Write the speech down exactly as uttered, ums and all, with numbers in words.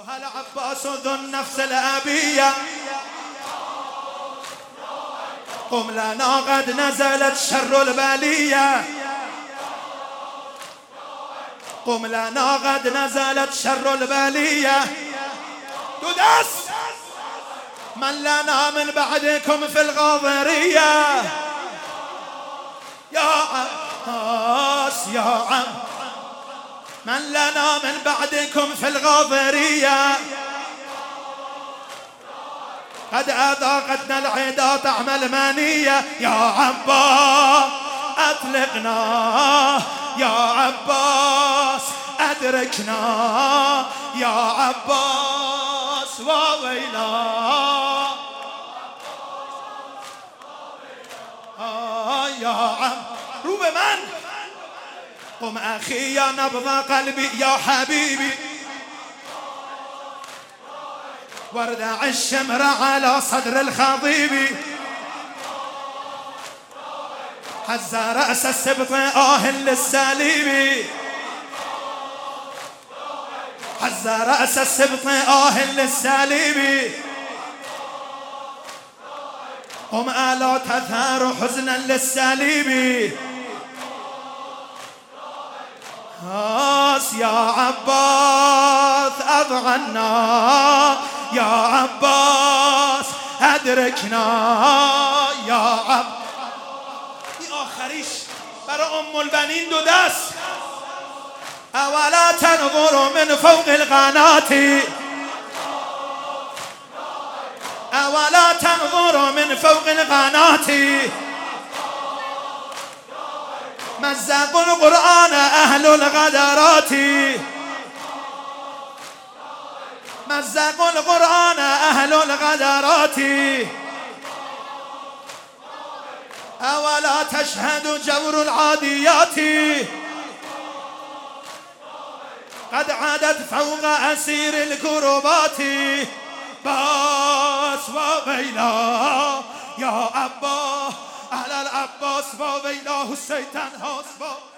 أيها العباس ذو النفس الأبية قم لنا قد نزلت شر البلية قم لنا قد نزلت شر البلية تدس من لنا من بعدكم في الغاضرية يا عباس يا عم من لنا من بعدكم في الغاضرية قد أذاقتنا العدا طعم المنية يا عباس أطلقنا يا عباس أدركنا يا عباس وويلا آه يا عم روب من قم أخي يا نبض قلبي يا حبيبي واردع الشمر على صدر الخضيب حز رأس السبط آه للسليب حز رأس السبط آه للسليب قم ألا تثار حزنا للسليب يا عباس أضغنا يا عباس أدركنا يا عب این آخریش برای ام البنین دو دست اولا تنظر من فوق القنات اولا تنظر من فوق القنات مزقوا القرآن أهل الغدرات مزقوا القرآن أهل الغدرات أولا تشهد جور العاديات قد عادت فوق أسير الكربات باس وويلا يا أبا على العباس وويلاه الشيطان هاس